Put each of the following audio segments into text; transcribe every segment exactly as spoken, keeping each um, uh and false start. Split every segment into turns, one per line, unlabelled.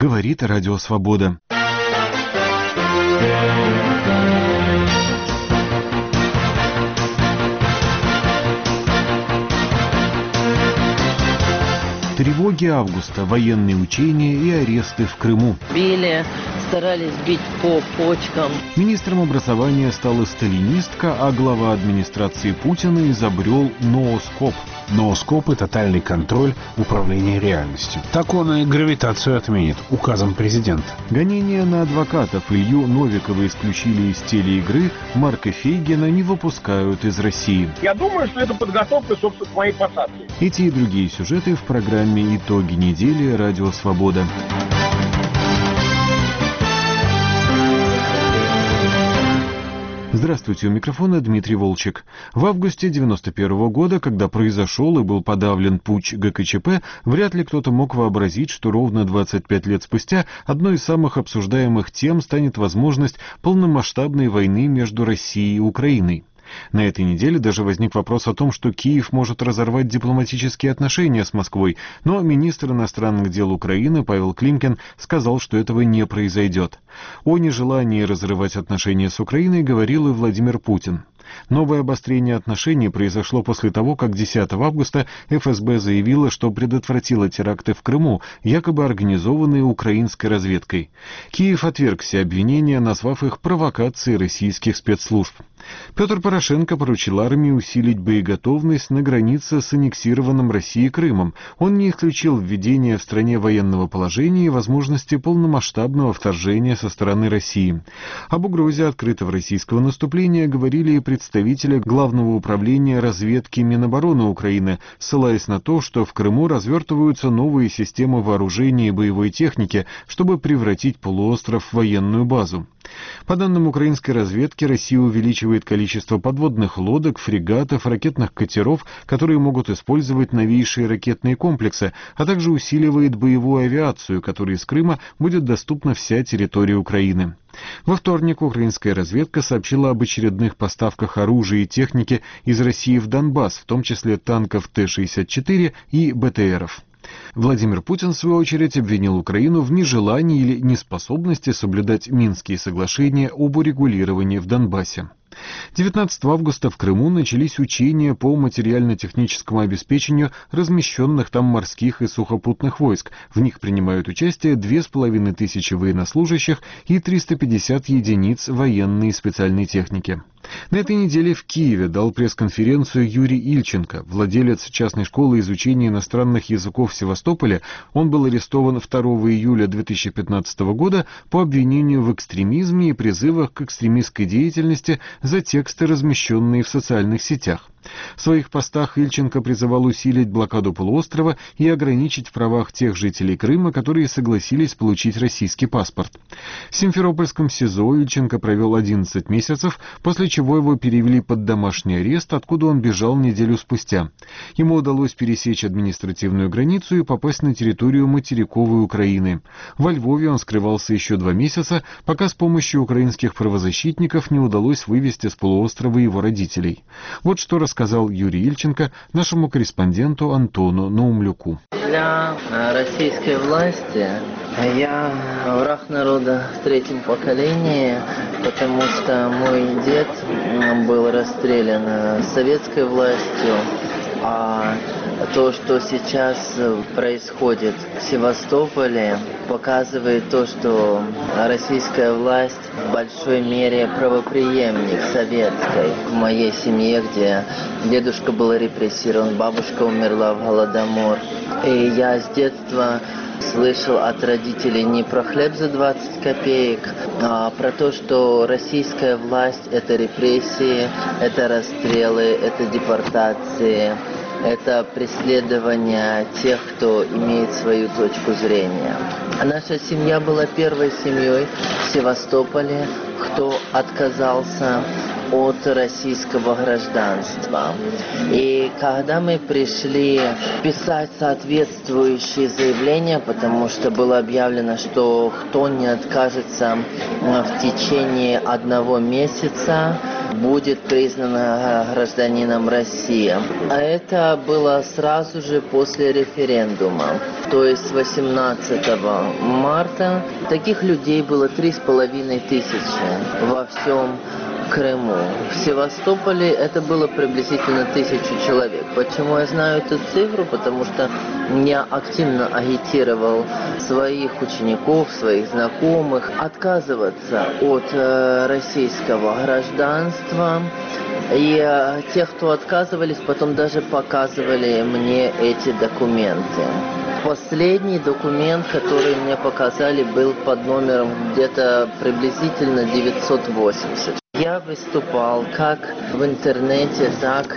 говорит Радио Свобода. Тревоги августа, военные учения и аресты в Крыму.
Били, старались бить по почкам.
Министром образования стала сталинистка, а глава администрации Путина изобрел нооскоп.
Нооскоп и тотальный контроль управления реальностью. Так он и гравитацию отменит указом президента.
Гонения на адвокатов. Илью Новикова исключили из телеигры, Марка Фейгина не выпускают из России.
Я думаю, что это подготовка, собственно, к моей посадке.
Эти и другие сюжеты в программе «Итоги недели» Радио Свобода. Здравствуйте, у микрофона Дмитрий Волчек. В августе девяносто первого года, когда произошел и был подавлен путч гэ ка че пэ, вряд ли кто-то мог вообразить, что ровно двадцать пять лет спустя одной из самых обсуждаемых тем станет возможность полномасштабной войны между Россией и Украиной. На этой неделе даже возник вопрос о том, что Киев может разорвать дипломатические отношения с Москвой, но министр иностранных дел Украины Павел Климкин сказал, что этого не произойдет. О нежелании разрывать отношения с Украиной говорил и Владимир Путин. Новое обострение отношений произошло после того, как десятого августа эф эс бэ заявила, что предотвратила теракты в Крыму, якобы организованные украинской разведкой. Киев отверг все обвинения, назвав их провокацией российских спецслужб. Петр Порошенко поручил армии усилить боеготовность на границе с аннексированным Россией Крымом. Он не исключил введение в стране военного положения и возможности полномасштабного вторжения со стороны России. Об угрозе открытого российского наступления говорили и представители Главного управления разведки Минобороны Украины, ссылаясь на то, что в Крыму развертываются новые системы вооружения и боевой техники, чтобы превратить полуостров в военную базу. По данным украинской разведки, Россия увеличивает количество подводных лодок, фрегатов, ракетных катеров, которые могут использовать новейшие ракетные комплексы, а также усиливает боевую авиацию, которой из Крыма будет доступна вся территория Украины. Во вторник украинская разведка сообщила об очередных поставках оружия и техники из России в Донбасс, в том числе танков тэ шестьдесят четыре и бэ тэ эров. Владимир Путин, в свою очередь, обвинил Украину в нежелании или неспособности соблюдать Минские соглашения об урегулировании в Донбассе. девятнадцатого августа в Крыму начались учения по материально-техническому обеспечению размещенных там морских и сухопутных войск. В них принимают участие две с половиной тысячи военнослужащих и триста пятьдесят единиц военной и специальной техники. На этой неделе в Киеве дал пресс-конференцию Юрий Ильченко, владелец частной школы изучения иностранных языков в Севастополе. Он был арестован второго июля две тысячи пятнадцатого года по обвинению в экстремизме и призывах к экстремистской деятельности за тексты, размещенные в социальных сетях. В своих постах Ильченко призывал усилить блокаду полуострова и ограничить в правах тех жителей Крыма, которые согласились получить российский паспорт. В Симферопольском СИЗО Ильченко провел одиннадцать месяцев, после чего его перевели под домашний арест, откуда он бежал неделю спустя. Ему удалось пересечь административную границу и попасть на территорию материковой Украины. Во Львове он скрывался еще два месяца, пока с помощью украинских правозащитников не удалось вывести с полуострова его родителей. Вот что рассказал Юрий Ильченко нашему корреспонденту Антону Наумлюку.
Для российской власти я враг народа в третьем поколении, потому что мой дед был расстрелян советской властью, а то, что сейчас происходит в Севастополе, показывает то, что российская власть в большой мере правопреемник советской. В моей семье, где дедушка был репрессирован, бабушка умерла в Голодомор. И я с детства слышал от родителей не про хлеб за двадцать копеек, а про то, что российская власть – это репрессии, это расстрелы, это депортации. Это преследование тех, кто имеет свою точку зрения. А наша семья была первой семьей в Севастополе, кто отказался от российского гражданства. И когда мы пришли писать соответствующие заявления, потому что было объявлено, что кто не откажется в течение одного месяца, будет признан гражданином России. А это было сразу же после референдума. То есть восемнадцатого марта таких людей было три с половиной тысячи во всем Крыму. В Севастополе это было приблизительно тысячу человек. Почему я знаю эту цифру? Потому что я активно агитировал своих учеников, своих знакомых отказываться от э, российского гражданства. И э, тех, кто отказывались, потом даже показывали мне эти документы. Последний документ, который мне показали, был под номером где-то приблизительно девятьсот восемьдесят. Я выступал как в интернете, так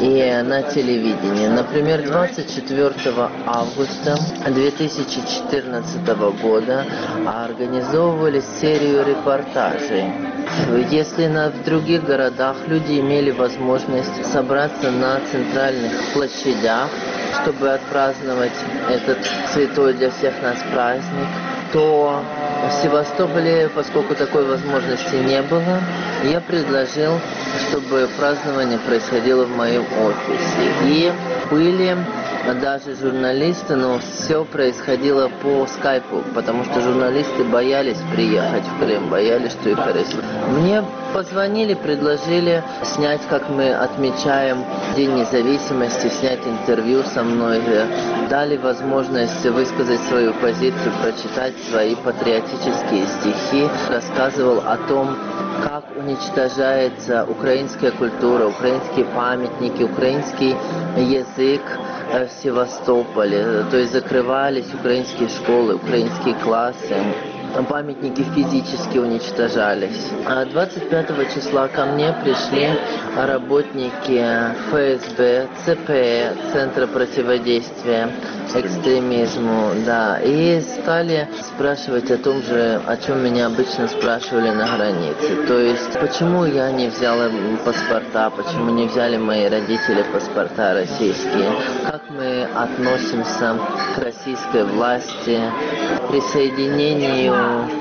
и на телевидении. Например, двадцать четвёртого августа две тысячи четырнадцатого года организовывали серию репортажей. Если на, в других городах люди имели возможность собраться на центральных площадях, чтобы отпраздновать этот святой для всех нас праздник, то в Севастополе, поскольку такой возможности не было, я предложил, чтобы празднование происходило в моем офисе. И были даже журналисты, но все происходило по скайпу, потому что журналисты боялись приехать в Крым, боялись, что их арестуют. Мне позвонили, предложили снять, как мы отмечаем День независимости, снять интервью со мной, дали возможность высказать свою позицию, прочитать свои патриотические стихи, рассказывал о том, как уничтожается украинская культура, украинские памятники, украинский язык в Севастополе. То есть закрывались украинские школы, украинские классы. Памятники физически уничтожались. А двадцать пятого числа ко мне пришли работники эф эс бэ, цэ пэ, Центра противодействия экстремизму, да, и стали спрашивать о том же, о чем меня обычно спрашивали на границе. То есть, почему я не взяла паспорта, почему не взяли мои родители паспорта российские, как мы относимся к российской власти, к присоединению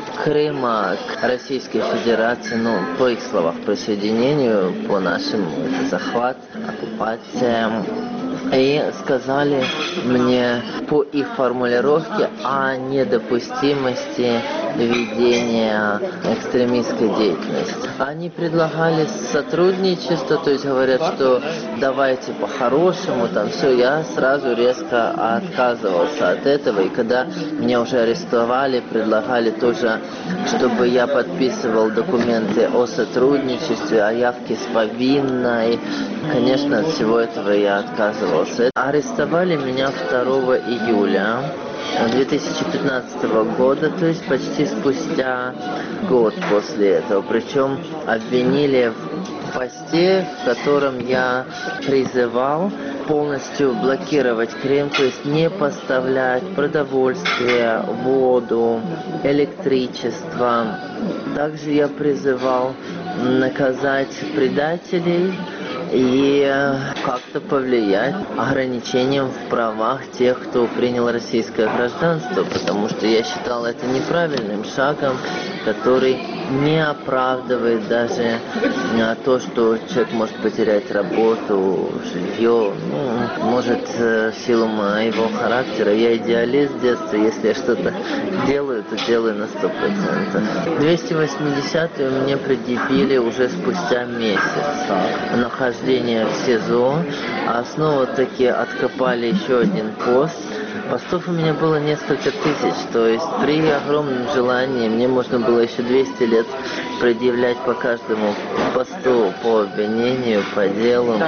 Крыма к Российской Федерации, ну, по их словах, присоединению, по нашему, это захват, оккупация. И сказали мне по их формулировке о недопустимости ведения экстремистской деятельности. Они предлагали сотрудничество, то есть говорят, что давайте по-хорошему, там все, я сразу резко отказывался от этого. И когда меня уже арестовали, предлагали тоже, чтобы я подписывал документы о сотрудничестве, о явке с повинной. Конечно, от всего этого я отказывался. Арестовали меня второго июля две тысячи пятнадцатого года, то есть почти спустя год после этого. Причем обвинили в посте, в котором я призывал полностью блокировать Крым, то есть не поставлять продовольствие, воду, электричество. Также я призывал наказать предателей и как-то повлиять ограничением в правах тех, кто принял российское гражданство, потому что я считал это неправильным шагом, который не оправдывает даже то, что человек может потерять работу, жилье. Ну, может, в силу моего характера, я идеалист с детства, если я что-то делаю, то делаю на сто процентов. двести восьмидесятую мне предъявили уже спустя месяц нахождения в СИЗО, а снова-таки откопали еще один пост. Постов у меня было несколько тысяч, то есть при огромном желании мне можно было еще двести лет предъявлять по каждому посту, по обвинению, по делу.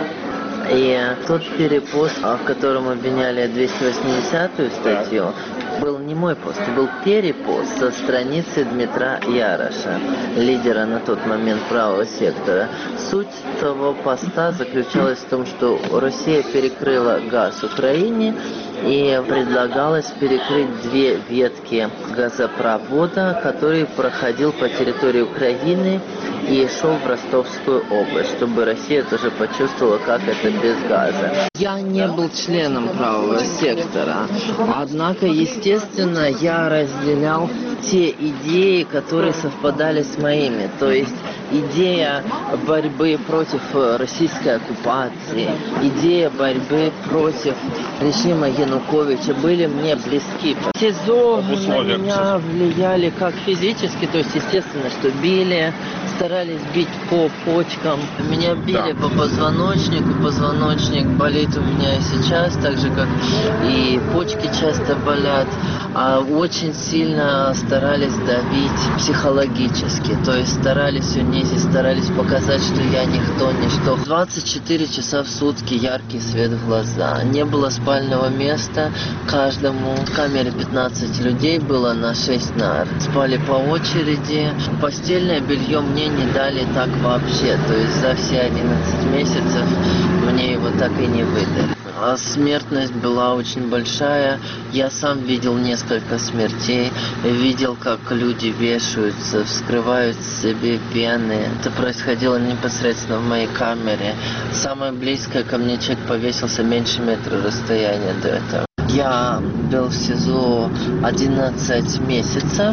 И тот перепост, в котором обвиняли двести восьмидесятую статью, был не мой пост, был перепост со страницы Дмитра Яроша, лидера на тот момент правого сектора. Суть того поста заключалась в том, что Россия перекрыла газ Украине, и предлагалось перекрыть две ветки газопровода, который проходил по территории Украины и шел в Ростовскую область, чтобы Россия тоже почувствовала, как это без газа. Я не был членом правого сектора, однако, естественно, я разделял те идеи, которые совпадали с моими, то есть идея борьбы против российской оккупации, идея борьбы против режима Януковича были мне близки. СИЗО на меня влияли как физически, то есть, естественно, что били, старались бить по почкам. Меня били да. по позвоночнику, позвоночник болит у меня и сейчас, так же, как и почки часто болят. А очень сильно старались давить психологически, то есть старались унизить, старались показать, что я никто, ничто. двадцать четыре часа в сутки яркий свет в глаза. Не было спального места, каждому в камере пятнадцать людей было на шесть нар. Спали по очереди. Постельное белье мне не дали так вообще, то есть за все одиннадцать месяцев мне его так и не выдали. А смертность была очень большая. Я сам видел несколько смертей. Видел, как люди вешаются, вскрывают себе вены. Это происходило непосредственно в моей камере. Самое близкое ко мне человек повесился меньше метра расстояния до этого. Я был в СИЗО одиннадцать месяцев,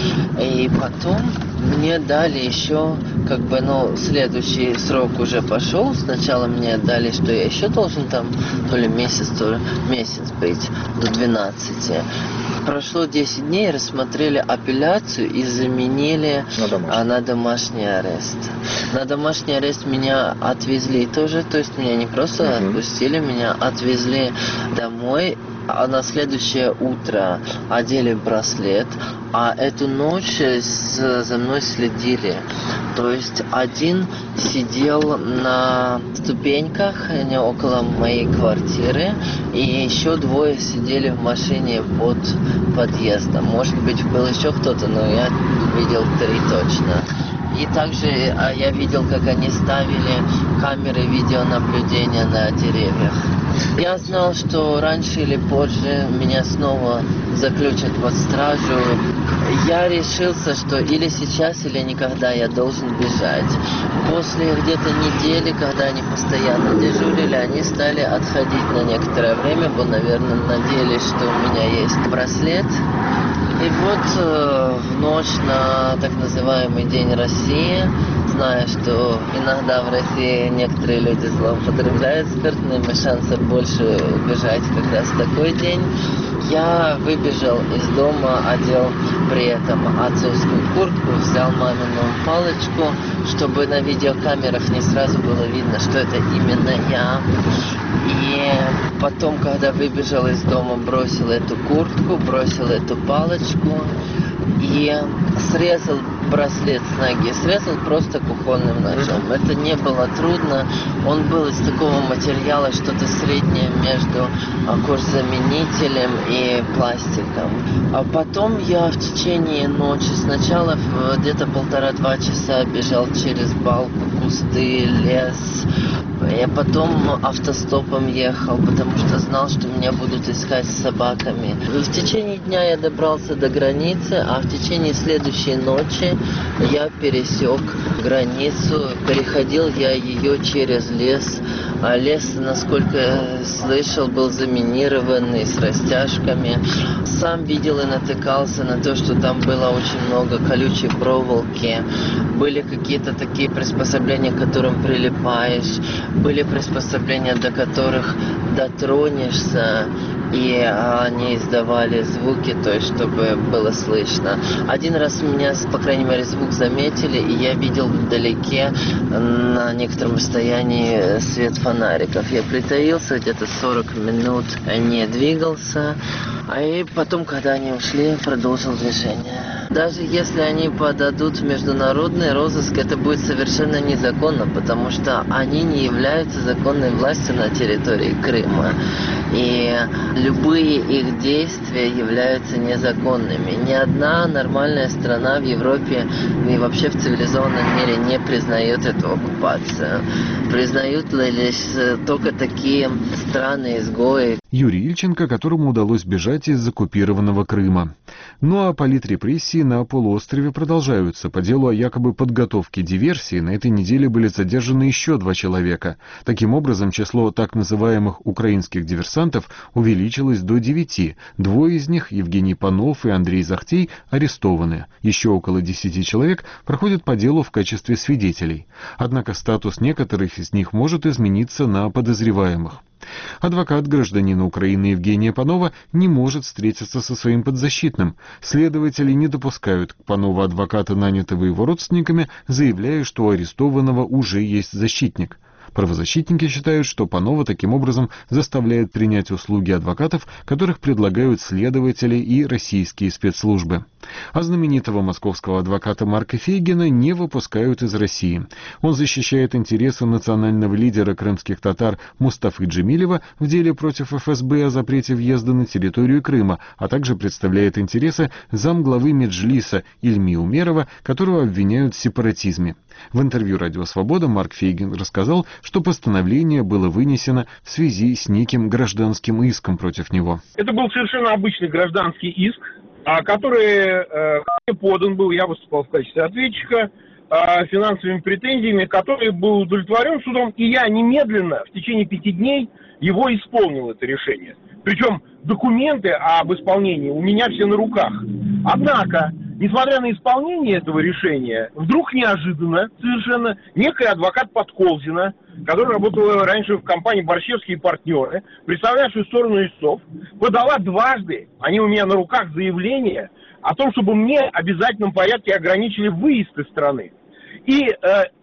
и потом мне дали еще, как бы, ну, следующий срок уже пошел. Сначала мне дали, что я еще должен там то ли месяц, то ли месяц быть, до двенадцати. Прошло десять дней, рассмотрели апелляцию и заменили на домашний, на домашний арест. На домашний арест меня отвезли тоже, то есть меня не просто uh-huh. отпустили, меня отвезли домой. А на следующее утро одели браслет, а эту ночь с, за мной следили. То есть один сидел на ступеньках не около моей квартиры, и еще двое сидели в машине под подъездом. Может быть, был еще кто-то, но я видел три точно. И также я видел, как они ставили камеры видеонаблюдения на деревьях. Я знал, что раньше или позже меня снова заключат под стражу. Я решился, что или сейчас, или никогда я должен бежать. После где-то недели, когда они постоянно дежурили, они стали отходить на некоторое время, бо, наверное, надеялись, что у меня есть браслет. И вот э, в ночь на так называемый День России, зная, что иногда в России некоторые люди злоупотребляют спиртным, и шансов больше убежать как раз в такой день, я выбежал из дома, одел при этом отцовскую куртку, взял мамину палочку, чтобы на видеокамерах не сразу было видно, что это именно я. И потом, когда выбежал из дома, бросил эту куртку, бросил эту палочку и срезал браслет с ноги. Срезал просто кухонным ножом. Это не было трудно. Он был из такого материала, что-то среднее между кожзаменителем и пластиком. А потом я в течение ночи, сначала где-то полтора-два часа бежал через балку, кусты, лес. Я потом автостопом ехал, потому что знал, что меня будут искать с собаками. В течение дня я добрался до границы, а в течение следующей ночи я пересек границу. Переходил я ее через лес. А лес, насколько я слышал, был заминированный, с растяжками. Сам видел и натыкался на то, что там было очень много колючей проволоки. Были какие-то такие приспособления, к которым прилипаешь. Были приспособления, до которых дотронешься, и они издавали звуки, то есть, чтобы было слышно. Один раз меня, по крайней мере, звук заметили, и я видел вдалеке на некотором расстоянии свет фонариков. Я притаился, где-то сорок минут не двигался, а и потом, когда они ушли, продолжил движение. Даже если они подадут в международный розыск, это будет совершенно незаконно, потому что они не являются законной властью на территории Крыма. И любые их действия являются незаконными. Ни одна нормальная страна в Европе и вообще в цивилизованном мире не признает эту оккупацию. Признают лишь только такие страны-изгои.
Юрий Ильченко, которому удалось бежать из оккупированного Крыма. Ну а политрепрессии на полуострове продолжаются. По делу о якобы подготовке диверсии на этой неделе были задержаны еще два человека. Таким образом, число так называемых украинских диверсантов увеличилось до девяти. Двое из них, Евгений Панов и Андрей Захтей, арестованы. Еще около десяти человек проходят по делу в качестве свидетелей. Однако статус некоторых из них может измениться на подозреваемых. Адвокат гражданина Украины Евгения Панова не может встретиться со своим подзащитным. Следователи не допускают к Панову адвоката, нанятого его родственниками, заявляя, что у арестованного уже есть защитник. Правозащитники считают, что Панова таким образом заставляет принять услуги адвокатов, которых предлагают следователи и российские спецслужбы. А знаменитого московского адвоката Марка Фейгина не выпускают из России. Он защищает интересы национального лидера крымских татар Мустафы Джемилева в деле против эф эс бэ о запрете въезда на территорию Крыма, а также представляет интересы замглавы Меджлиса Ильми Умерова, которого обвиняют в сепаратизме. В интервью «Радио Свобода» Марк Фейгин рассказал, что постановление было вынесено в связи с неким гражданским иском против него.
Это был совершенно обычный гражданский иск, который э, подан был, я выступал в качестве ответчика, э, финансовыми претензиями, который был удовлетворен судом, и я немедленно, в течение пяти дней, его исполнил, это решение. Причем документы об исполнении у меня все на руках. Однако, несмотря на исполнение этого решения, вдруг неожиданно совершенно некая адвокат Подколзина, которая работала раньше в компании «Борщевские партнеры», представлявшая сторону истцов, подала дважды, они у меня на руках, заявление о том, чтобы мне в обязательном порядке ограничили выезд из страны. И э,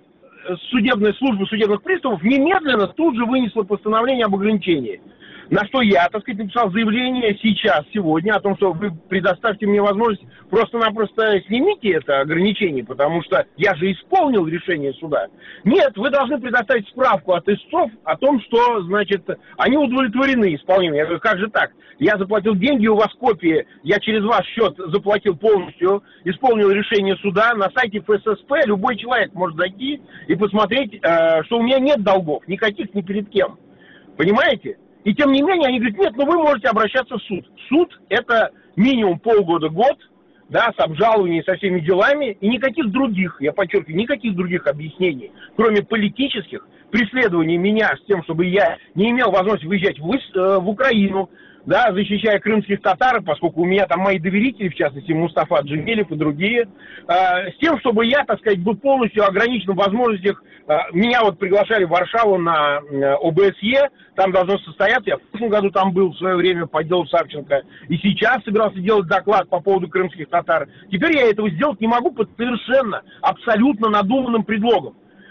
судебная служба судебных приставов немедленно тут же вынесла постановление об ограничении. На что я, так сказать, написал заявление сейчас, сегодня, о том, что вы предоставьте мне возможность просто-напросто снимите это ограничение, потому что я же исполнил решение суда. Нет, вы должны предоставить справку от истцов о том, что, значит, они удовлетворены исполнением. Я говорю, как же так? Я заплатил деньги, у вас копии, я через ваш счет заплатил полностью, исполнил решение суда. На сайте эф эс эс пэ любой человек может зайти и посмотреть, что у меня нет долгов, никаких ни перед кем. Понимаете? И тем не менее, они говорят, нет, ну вы можете обращаться в суд. Суд – это минимум полгода-год, да, с обжалованием, со всеми делами, и никаких других, я подчеркиваю, никаких других объяснений, кроме политических, преследований меня с тем, чтобы я не имел возможности выезжать в, э, в Украину, да, защищая крымских татар, поскольку у меня там мои доверители, в частности, Мустафа Джемилев и другие, э, с тем, чтобы я, так сказать, был полностью ограничен в возможностях. Э, меня вот приглашали в Варшаву на э, о бэ эс е, там должно состояться, я в прошлом году там был в свое время по делу Савченко, и сейчас собирался делать доклад по поводу крымских татар. Теперь я этого сделать не могу под совершенно, абсолютно надуманным предлогом.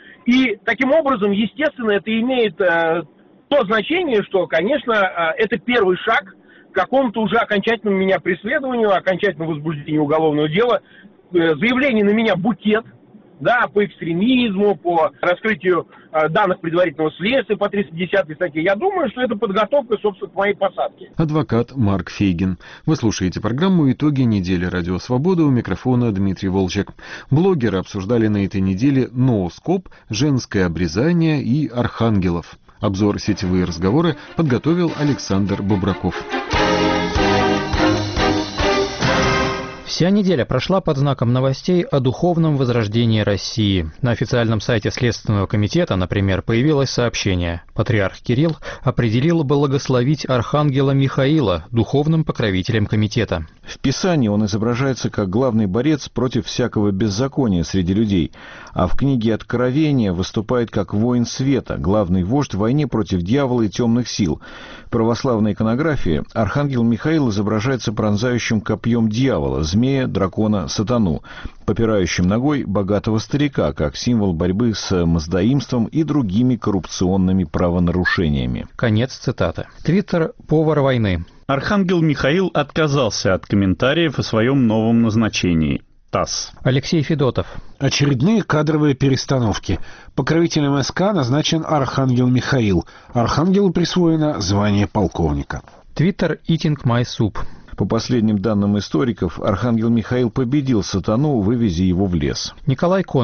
И таким образом, естественно, это имеет э, то значение, что, конечно, э, это первый шаг к какому-то уже окончательному меня преследованию, окончательному возбуждению уголовного дела. Э, заявление на меня букет, да, по экстремизму, по раскрытию э, данных предварительного следствия по триста десятой статье. Я думаю, что это подготовка, собственно, к моей посадке.
Адвокат Марк Фейгин. Вы слушаете программу «Итоги недели. Радио Свобода», у микрофона Дмитрий Волчек. Блогеры обсуждали на этой неделе нооскоп, женское обрезание и архангелов. Обзор «Сетевые разговоры» подготовил Александр Бобраков.
Вся неделя прошла под знаком новостей о духовном возрождении России. На официальном сайте Следственного комитета, например, появилось сообщение. Патриарх Кирилл определил благословить архангела Михаила духовным покровителем комитета.
В Писании он изображается как главный борец против всякого беззакония среди людей, а в книге Откровения выступает как воин света, главный вождь в войне против дьявола и темных сил. В православной иконографии архангел Михаил изображается пронзающим копьем дьявола, змея, дракона, сатану, попирающим ногой богатого старика, как символ борьбы с мздоимством и другими коррупционными правонарушениями.
Конец цитаты. Твиттер «Повар войны».
Архангел Михаил отказался от комментариев о своем новом назначении. ТАСС.
Алексей Федотов.
Очередные кадровые перестановки. Покровителем эс ка назначен архангел Михаил. Архангелу присвоено звание полковника.
Твиттер «Eating My Soup».
По последним данным историков, архангел Михаил победил сатану, вывезя его в лес.
Николай Кононов.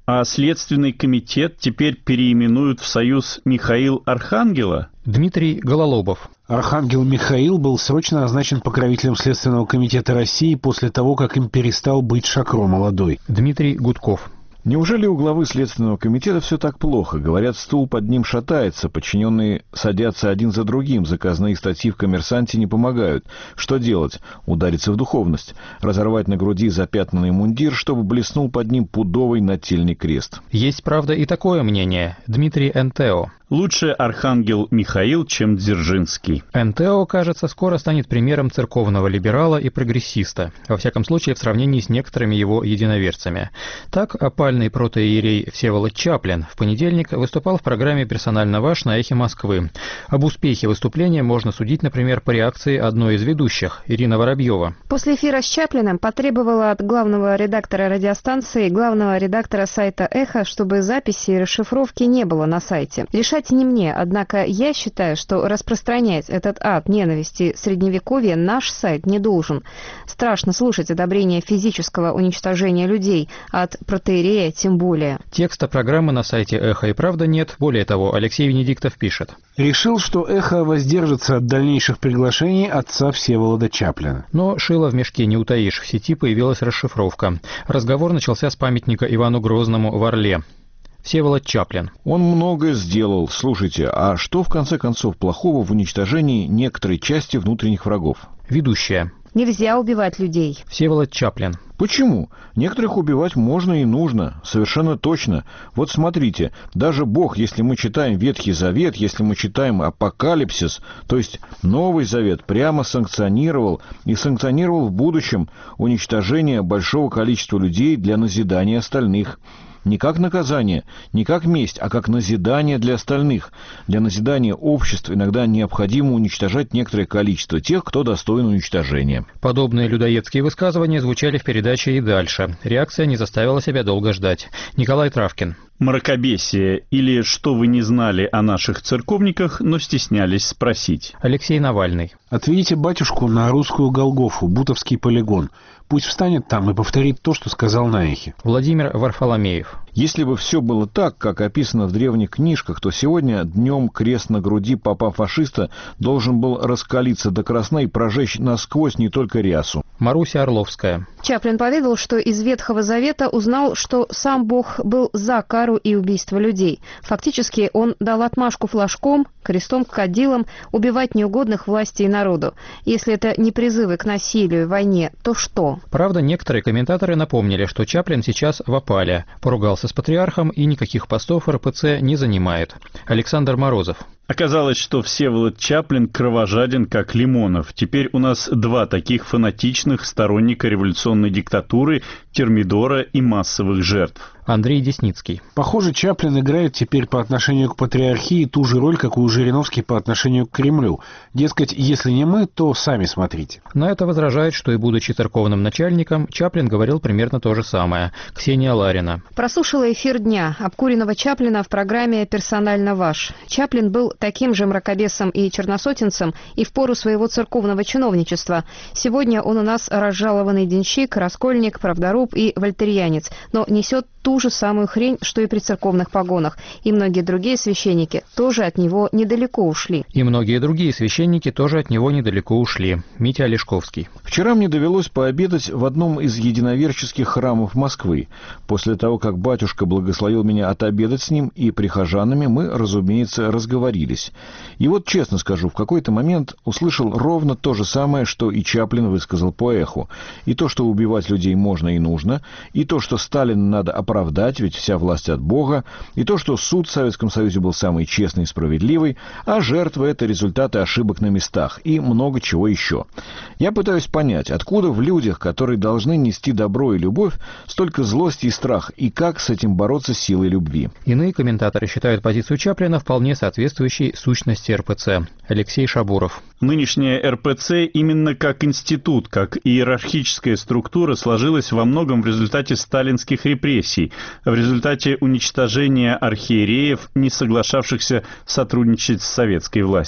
А Следственный комитет теперь переименуют в Союз Михаил Архангела?
Дмитрий Гололобов.
Архангел Михаил был срочно назначен покровителем Следственного комитета России после того, как им перестал быть Шакро молодой.
Дмитрий Гудков.
Неужели у главы Следственного комитета все так плохо? Говорят, стул под ним шатается, подчиненные садятся один за другим, заказные статьи в «Коммерсанте» не помогают. Что делать? Удариться в духовность. Разорвать на груди запятнанный мундир, чтобы блеснул под ним пудовый нательный крест.
Есть, правда, и такое мнение. Дмитрий Энтео.
Лучше Архангел Михаил, чем Дзержинский.
Энтео, кажется, скоро станет примером церковного либерала и прогрессиста, во всяком случае в сравнении с некоторыми его единоверцами. Так, опальный протоиерей Всеволод Чаплин в понедельник выступал в программе «Персонально ваш» на «Эхе Москвы». Об успехе выступления можно судить, например, по реакции одной из ведущих, Ирина Воробьева.
После эфира с Чаплиным потребовала от главного редактора радиостанции, главного редактора сайта «Эхо», чтобы записи и расшифровки не было на сайте. Решать не мне, однако я считаю, что распространять этот ад ненависти средневековья наш сайт не должен. Страшно слушать одобрение физического уничтожения людей, от протоиерея тем более.
Текста программы на сайте «Эхо» и правда нет. Более того, Алексей Венедиктов пишет.
Решил, что «Эхо» воздержится от дальнейших приглашений отца Всеволода Чаплина.
Но шило в мешке не утаишь. В сети появилась расшифровка. Разговор начался с памятника Ивану Грозному в Орле. Всеволод Чаплин.
Он многое сделал. Слушайте, а что в конце концов плохого в уничтожении некоторой части внутренних врагов?
Ведущая.
Нельзя убивать людей.
Всеволод Чаплин.
Почему? Некоторых убивать можно и нужно. Совершенно точно. Вот смотрите, даже Бог, если мы читаем Ветхий Завет, если мы читаем Апокалипсис, то есть Новый Завет, прямо санкционировал и санкционировал в будущем уничтожение большого количества людей для назидания остальных. Не как наказание, не как месть, а как назидание для остальных. Для назидания обществ иногда необходимо уничтожать некоторое количество тех, кто достоин уничтожения.
Подобные людоедские высказывания звучали в передаче и дальше. Реакция не заставила себя долго ждать. Николай Травкин.
Мракобесие или что вы не знали о наших церковниках, но стеснялись спросить.
Алексей Навальный.
Отведите батюшку на русскую Голгофу, Бутовский полигон. Пусть встанет там и повторит то, что сказал на Эхе.
Владимир Варфоломеев.
Если бы все было так, как описано в древних книжках, то сегодня днем крест на груди папа-фашиста должен был раскалиться до красна и прожечь насквозь не только рясу.
Маруся Орловская.
Чаплин поведал, что из Ветхого Завета узнал, что сам Бог был за кару и убийство людей. Фактически он дал отмашку флажком, крестом, кадилом убивать неугодных власти и народу. Если это не призывы к насилию и войне, то что?
Правда, некоторые комментаторы напомнили, что Чаплин сейчас в опале, поругался с патриархом и никаких постов эр пэ цэ не занимает. Александр Морозов.
Оказалось, что Всеволод Чаплин кровожаден, как Лимонов. Теперь у нас два таких фанатичных сторонника революционной диктатуры, термидора и массовых жертв.
Андрей Десницкий.
Похоже, Чаплин играет теперь по отношению к патриархии ту же роль, какую Жириновский по отношению к Кремлю. Дескать, если не мы, то сами смотрите.
На это возражает, что и будучи церковным начальником, Чаплин говорил примерно то же самое. Ксения Ларина.
Прослушала эфир дня обкуренного Чаплина в программе «Персонально ваш». Чаплин был таким же мракобесом и черносотенцем и в пору своего церковного чиновничества. Сегодня он у нас разжалованный денщик, раскольник, правдоруб и вольтерьянец, но несет ту же самую хрень, что и при церковных погонах. И многие другие священники тоже от него недалеко ушли.
И многие другие священники тоже от него недалеко ушли. Митя Олешковский.
Вчера мне довелось пообедать в одном из единоверческих храмов Москвы. После того, как батюшка благословил меня отобедать с ним и прихожанами, мы, разумеется, разговорились. И вот, честно скажу, в какой-то момент услышал ровно то же самое, что и Чаплин высказал по эху. И то, что убивать людей можно и нужно, и то, что Сталина надо оправдать, ведь вся власть от Бога, и то, что суд в Советском Союзе был самый честный и справедливый, а жертвы — это результаты ошибок на местах, и много чего еще. Я пытаюсь понять, откуда в людях, которые должны нести добро и любовь, столько злости и страх, и как с этим бороться силой любви.
Иные комментаторы считают позицию Чаплина вполне соответствующей сущности эр пэ цэ. Алексей Шабуров.
Нынешняя эр пэ цэ именно как институт, как иерархическая структура сложилась во многом в результате сталинских репрессий, в результате уничтожения архиереев, не соглашавшихся сотрудничать с советской властью.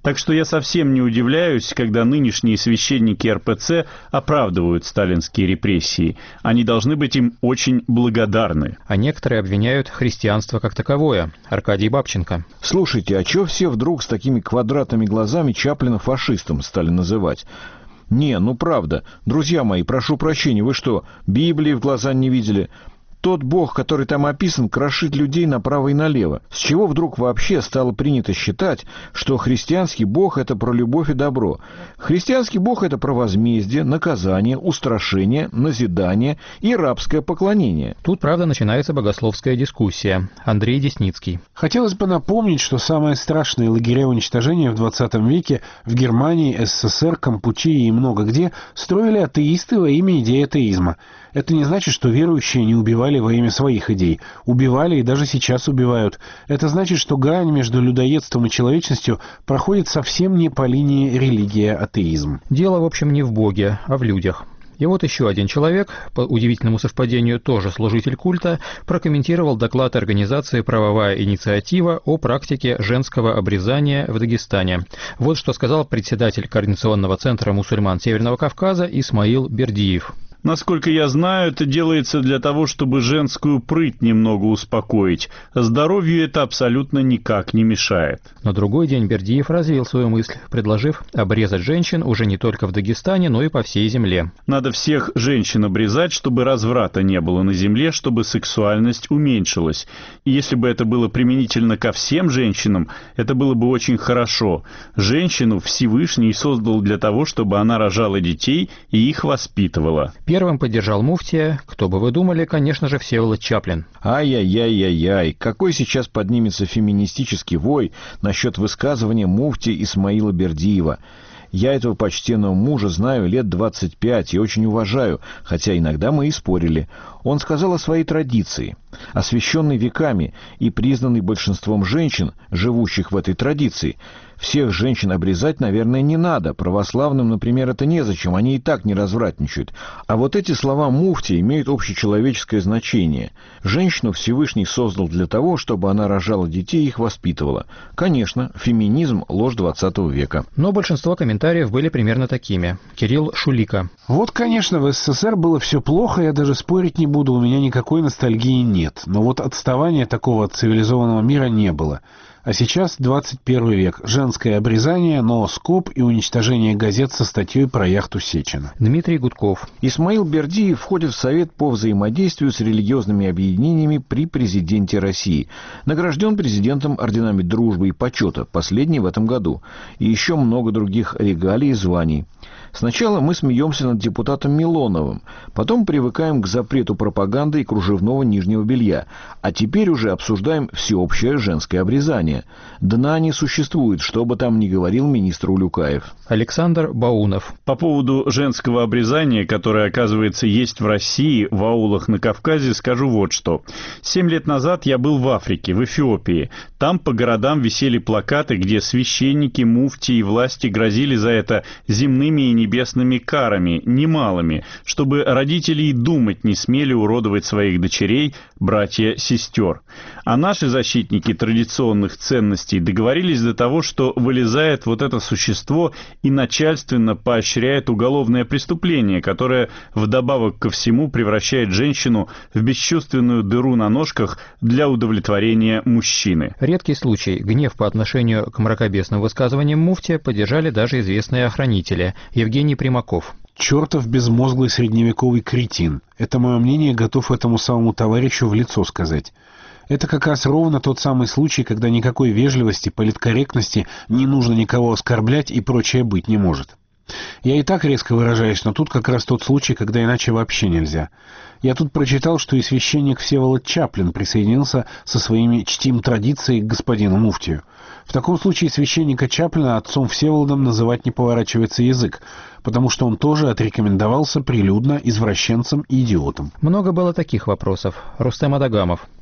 Так что я совсем не удивляюсь, когда нынешние священники эр пэ цэ оправдывают сталинские репрессии. Они должны быть им очень благодарны.
А некоторые обвиняют христианство как таковое. Аркадий Бабченко.
Слушайте, а чё все вдруг с такими квадратными глазами Чаплина фашистом стали называть? Не, ну правда. Друзья мои, прошу прощения, вы что, Библии в глаза не видели? Тот бог, который там описан, крошит людей направо и налево. С чего вдруг вообще стало принято считать, что христианский бог — это про любовь и добро? Христианский бог — это про возмездие, наказание, устрашение, назидание и рабское поклонение.
Тут, правда, начинается богословская дискуссия. Андрей Десницкий.
Хотелось бы напомнить, что самые страшные лагеря уничтожения в двадцатом веке в Германии, эс эс эс эр, Кампутии и много где строили атеисты во имя идеи атеизма. Это не значит, что верующие не убивали во имя своих идей. Убивали и даже сейчас убивают. Это значит, что грань между людоедством и человечностью проходит совсем не по линии религия-атеизм.
Дело, в общем, не в Боге, а в людях. И вот еще один человек, по удивительному совпадению тоже служитель культа, прокомментировал доклад организации «Правовая инициатива» о практике женского обрезания в Дагестане. Вот что сказал председатель Координационного центра мусульман Северного Кавказа Исмаил Бердиев.
Насколько я знаю, это делается для того, чтобы женскую прыть немного успокоить. Здоровью это абсолютно никак не мешает.
На другой день Бердиев развил свою мысль, предложив обрезать женщин уже не только в Дагестане, но и по всей земле.
Надо всех женщин обрезать, чтобы разврата не было на земле, чтобы сексуальность уменьшилась. И если бы это было применительно ко всем женщинам, это было бы очень хорошо. Женщину Всевышний создал для того, чтобы она рожала детей и их воспитывала.
Первым поддержал муфтия, кто бы вы думали, конечно же, Всеволод Чаплин.
Ай-яй-яй-яй-яй, какой сейчас поднимется феминистический вой насчет высказывания муфтия Исмаила Бердиева. Я этого почтенного мужа знаю лет двадцать пять и очень уважаю, хотя иногда мы и спорили. Он сказал о своей традиции, освященной веками и признанной большинством женщин, живущих в этой традиции. Всех женщин обрезать, наверное, не надо. Православным, например, это незачем, они и так не развратничают. А вот эти слова муфтия имеют общечеловеческое значение. Женщину Всевышний создал для того, чтобы она рожала детей и их воспитывала. Конечно, феминизм – ложь двадцатого века.
Но большинство комментариев были примерно такими. Кирилл Шулика.
Вот, конечно, в эс эс эс эр было все плохо, я даже спорить не буду, у меня никакой ностальгии нет. Но вот отставания такого от цивилизованного мира не было. А сейчас двадцать первый век. Женское обрезание, носкоп и уничтожение газет со статьей про яхту Сечина.
Дмитрий Гудков.
Исмаил Бердиев входит в Совет по взаимодействию с религиозными объединениями при президенте России. Награжден президентом орденами дружбы и почета, последний в этом году. И еще много других регалий и званий. Сначала мы смеемся над депутатом Милоновым, потом привыкаем к запрету пропаганды и кружевного нижнего белья, а теперь уже обсуждаем всеобщее женское обрезание. Дна не существует, что бы там ни говорил министр Улюкаев.
Александр Баунов.
По поводу женского обрезания, которое, оказывается, есть в России, в аулах на Кавказе, скажу вот что. Семь лет назад я был в Африке, в Эфиопии. Там по городам висели плакаты, где священники, муфтии и власти грозили за это земными и небесными карами, немалыми, чтобы родители и думать не смели уродовать своих дочерей, братья, сестер. А наши защитники традиционных ценностей договорились до того, что вылезает вот это существо и начальственно поощряет уголовное преступление, которое вдобавок ко всему превращает женщину в бесчувственную дыру на ножках для удовлетворения мужчины.
Редкий случай. Гнев по отношению к мракобесным высказываниям муфтия поддержали даже известные охранители. Евгений Примаков.
Чертов безмозглый средневековый кретин. Это мое мнение, готов этому самому товарищу в лицо сказать. Это как раз ровно тот самый случай, когда никакой вежливости, политкорректности, не нужно никого оскорблять и прочее быть не может. Я и так резко выражаюсь, но тут как раз тот случай, когда иначе вообще нельзя. Я тут прочитал, что и священник Всеволод Чаплин присоединился со своими «чтим традиции» к господину муфтию. В таком случае священника Чаплина отцом Всеволодом называть не поворачивается язык, потому что он тоже отрекомендовался прилюдно извращенцем и идиотом.
Много было таких вопросов. Рустем Адагамов.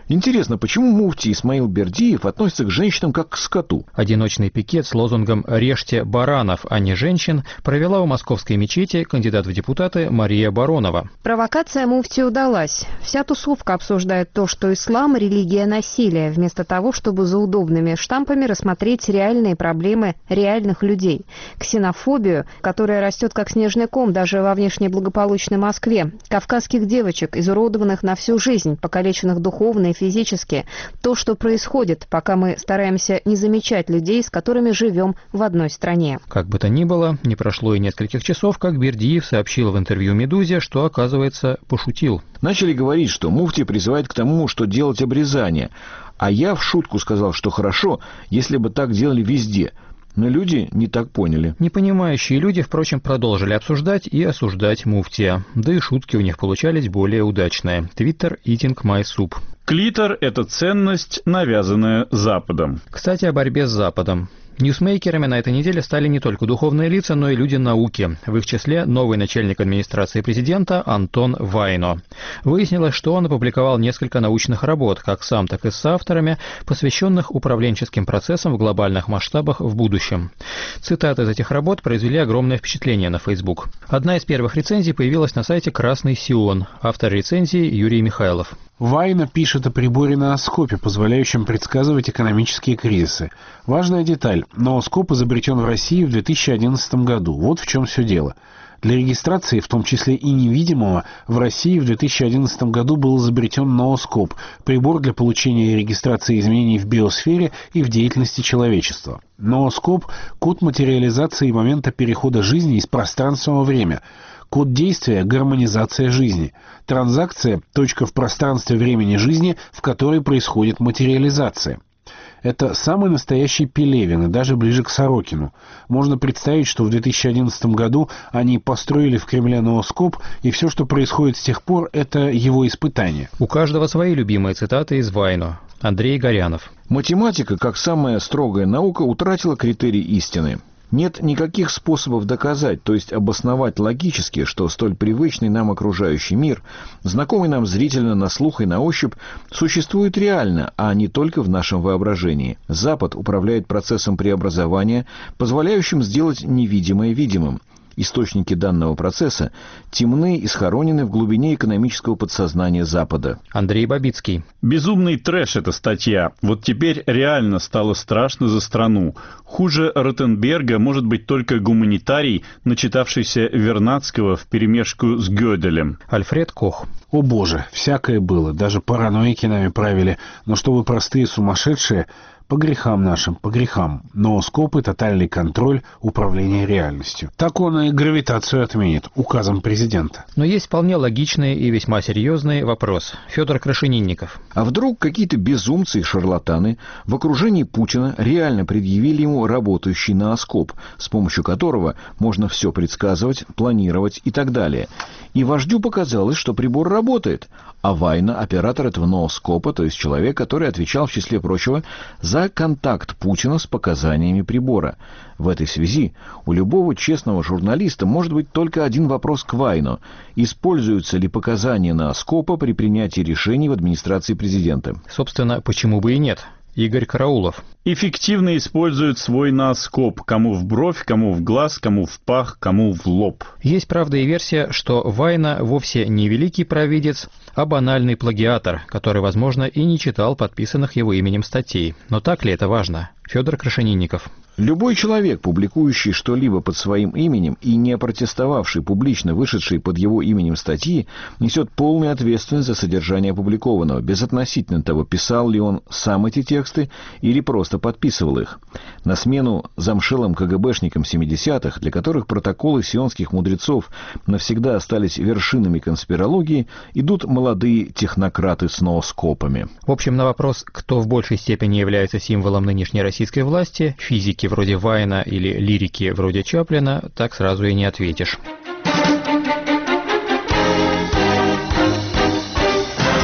Интересно, почему муфти Исмаил Бердиев относится к женщинам как к скоту?
Одиночный пикет с лозунгом «Режьте баранов, а не женщин» провела у московской мечети кандидат в депутаты Мария Баронова.
Провокация муфти удалась. Вся тусовка обсуждает то, что ислам – религия насилия, вместо того, чтобы за удобными штампами рассмотреть реальные проблемы реальных людей. Ксенофобию, которая растет как снежный ком даже во внешне благополучной Москве. Кавказских девочек, изуродованных на всю жизнь, покалеченных духовно и физически. То, что происходит, пока мы стараемся не замечать людей, с которыми живем в одной стране.
Как бы то ни было, не прошло и нескольких часов, как Бердиев сообщил в интервью «Медузе», что, оказывается, пошутил.
Начали говорить, что муфти призывает к тому, что делать обрезание. А я в шутку сказал, что хорошо, если бы так делали везде. Но люди не так поняли.
Непонимающие люди, впрочем, продолжили обсуждать и осуждать муфтия. Да и шутки у них получались более удачные. Твиттер «Eating my soup».
Клитор – это ценность, навязанная Западом.
Кстати, о борьбе с Западом. Ньюсмейкерами на этой неделе стали не только духовные лица, но и люди науки. В их числе новый начальник администрации президента Антон Вайно. Выяснилось, что он опубликовал несколько научных работ, как сам, так и с авторами, посвященных управленческим процессам в глобальных масштабах в будущем. Цитаты из этих работ произвели огромное впечатление на Facebook. Одна из первых рецензий появилась на сайте «Красный Сион». Автор рецензии Юрий Михайлов.
Вайно пишет о приборе нооскопе, позволяющем предсказывать экономические кризисы. Важная деталь. Нооскоп изобретен в России в две тысячи одиннадцатом году. Вот в чем все дело. Для регистрации, в том числе и невидимого, в России в две тысячи одиннадцатом году был изобретен нооскоп, прибор для получения и регистрации изменений в биосфере и в деятельности человечества. Нооскоп – код материализации момента перехода жизни из пространства во время. Код действия – гармонизация жизни. Транзакция – точка в пространстве времени жизни, в которой происходит материализация. Это самый настоящий Пелевин, и даже ближе к Сорокину. Можно представить, что в две тысячи одиннадцатом году они построили в Кремле нооскоп, и все, что происходит с тех пор, это его испытание.
У каждого свои любимые цитаты из Вайно. Андрей Горянов.
Математика, как самая строгая наука, утратила критерий истины. Нет никаких способов доказать, то есть обосновать логически, что столь привычный нам окружающий мир, знакомый нам зрительно на слух и на ощупь, существует реально, а не только в нашем воображении. Запад управляет процессом преобразования, позволяющим сделать невидимое видимым. Источники данного процесса темны и схоронены в глубине экономического подсознания Запада.
Андрей Бабицкий.
Безумный трэш эта статья. Вот теперь реально стало страшно за страну. Хуже Ротенберга может быть только гуманитарий, начитавшийся Вернадского вперемешку с Гёделем.
Альфред Кох.
О боже, всякое было, даже параноики нами правили, но чтобы простые сумасшедшие... По грехам нашим, по грехам. Нооскоп и тотальный контроль управления реальностью. Так он и гравитацию отменит указом президента.
Но есть вполне логичный и весьма серьезный вопрос. Федор Крашенинников.
А вдруг какие-то безумцы и шарлатаны в окружении Путина реально предъявили ему работающий нооскоп, с помощью которого можно все предсказывать, планировать и так далее. И вождю показалось, что прибор работает. А Вайно, оператор этого нооскопа, то есть человек, который отвечал, в числе прочего, за контакт Путина с показаниями прибора. В этой связи у любого честного журналиста может быть только один вопрос к Вайно. Используются ли показания нооскопа при принятии решений в администрации президента?
Собственно, почему бы и нет? Игорь Караулов.
Эффективно используют свой нооскоп. Кому в бровь, кому в глаз, кому в пах, кому в лоб.
Есть, правда, и версия, что Вайно вовсе не великий провидец, а банальный плагиатор, который, возможно, и не читал подписанных его именем статей. Но так ли это важно? Федор Крашенинников.
Любой человек, публикующий что-либо под своим именем и не протестовавший публично вышедший под его именем статьи, несет полную ответственность за содержание опубликованного, безотносительно того, писал ли он сам эти тексты или просто подписывал их. На смену замшелым КГБшникам семидесятых, для которых протоколы сионских мудрецов навсегда остались вершинами конспирологии, идут молодые технократы с нооскопами.
В общем, на вопрос, кто в большей степени является символом нынешней российской власти, физики вроде Вайна или лирики вроде Чаплина, так сразу и не ответишь.
А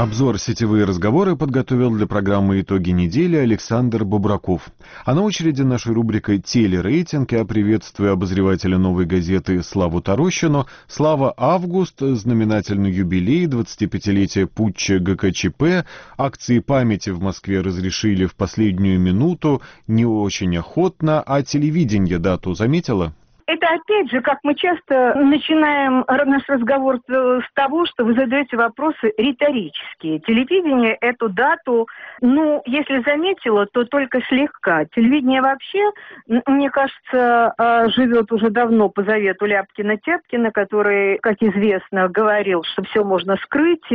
Обзор «Сетевые разговоры» подготовил для программы «Итоги недели» Александр Бобраков. А на очереди нашей рубрика «Телерейтинг» я приветствую обозревателя «Новой газеты» Славу Тарощину. Слава, август, знаменательный юбилей, двадцатипятилетие путча ГКЧП, акции памяти в Москве разрешили в последнюю минуту, не очень охотно, а телевидение дату заметило?
Это опять же, как мы часто начинаем наш разговор с того, что вы задаете вопросы риторические. Телевидение эту дату, ну, если заметило, то только слегка. Телевидение вообще, мне кажется, живет уже давно по завету Ляпкина-Тяпкина, который, как известно, говорил, что все можно скрыть,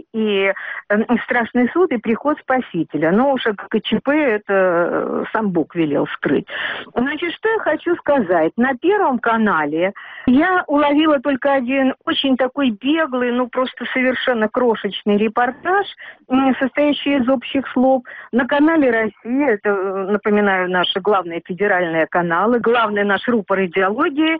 и страшный суд, и приход Спасителя. Но уже ГКЧП это сам Бог велел скрыть. Значит, что я хочу сказать. На первом канале я уловила только один очень такой беглый, ну просто совершенно крошечный репортаж, состоящий из общих слов. На канале «Россия», это, напоминаю, наши главные федеральные каналы, главный наш рупор идеологии,